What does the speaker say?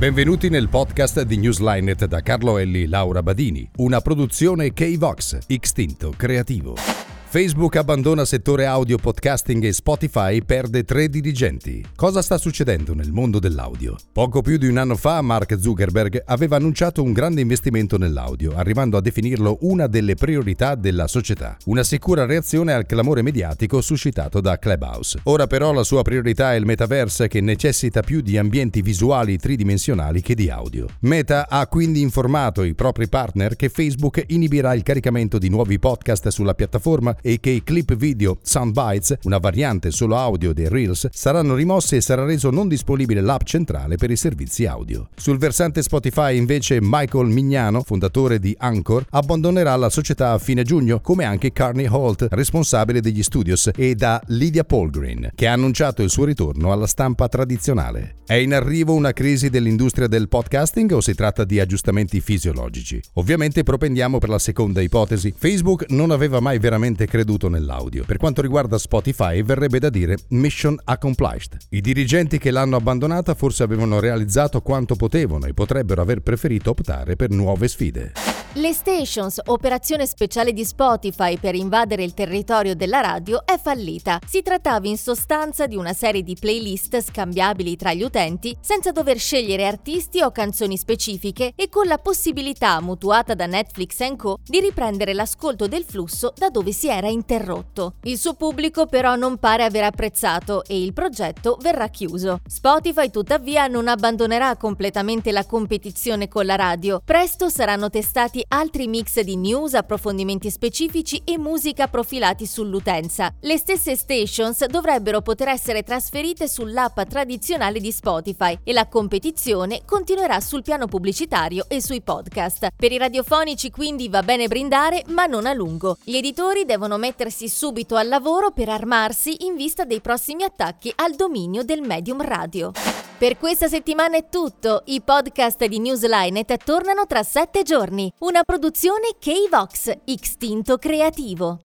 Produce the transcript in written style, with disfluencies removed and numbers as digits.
Benvenuti nel podcast di Newslinet da Carlo Elli, Laura Badini, una produzione K-Vox, Extinto Creativo. Facebook abbandona settore audio, podcasting e Spotify perde 3 dirigenti. Cosa sta succedendo nel mondo dell'audio? Poco più di un anno fa Mark Zuckerberg aveva annunciato un grande investimento nell'audio, arrivando a definirlo una delle priorità della società. Una sicura reazione al clamore mediatico suscitato da Clubhouse. Ora però la sua priorità è il metaverse, che necessita più di ambienti visuali tridimensionali che di audio. Meta ha quindi informato i propri partner che Facebook inibirà il caricamento di nuovi podcast sulla piattaforma e che i clip video Soundbites, una variante solo audio dei Reels, saranno rimossi e sarà reso non disponibile l'app centrale per i servizi audio. Sul versante Spotify invece Michael Mignano, fondatore di Anchor, abbandonerà la società a fine giugno, come anche Carney Holt, responsabile degli studios, e da Lydia Polgren, che ha annunciato il suo ritorno alla stampa tradizionale. È in arrivo una crisi dell'industria del podcasting o si tratta di aggiustamenti fisiologici? Ovviamente propendiamo per la seconda ipotesi. Facebook non aveva mai veramente creduto nell'audio. Per quanto riguarda Spotify, verrebbe da dire mission accomplished. I dirigenti che l'hanno abbandonata forse avevano realizzato quanto potevano e potrebbero aver preferito optare per nuove sfide. Le Stations, operazione speciale di Spotify per invadere il territorio della radio, è fallita. Si trattava in sostanza di una serie di playlist scambiabili tra gli utenti senza dover scegliere artisti o canzoni specifiche e con la possibilità, mutuata da Netflix & Co, di riprendere l'ascolto del flusso da dove si era interrotto. Il suo pubblico però non pare aver apprezzato e il progetto verrà chiuso. Spotify tuttavia non abbandonerà completamente la competizione con la radio. Presto saranno testati altri mix di news, approfondimenti specifici e musica profilati sull'utenza. Le stesse stations dovrebbero poter essere trasferite sull'app tradizionale di Spotify e la competizione continuerà sul piano pubblicitario e sui podcast. Per i radiofonici quindi va bene brindare, ma non a lungo. Gli editori devono mettersi subito al lavoro per armarsi in vista dei prossimi attacchi al dominio del medium radio. Per questa settimana è tutto. I podcast di Newslinet tornano tra 7 giorni. Una produzione K-Vox, Extinto Creativo.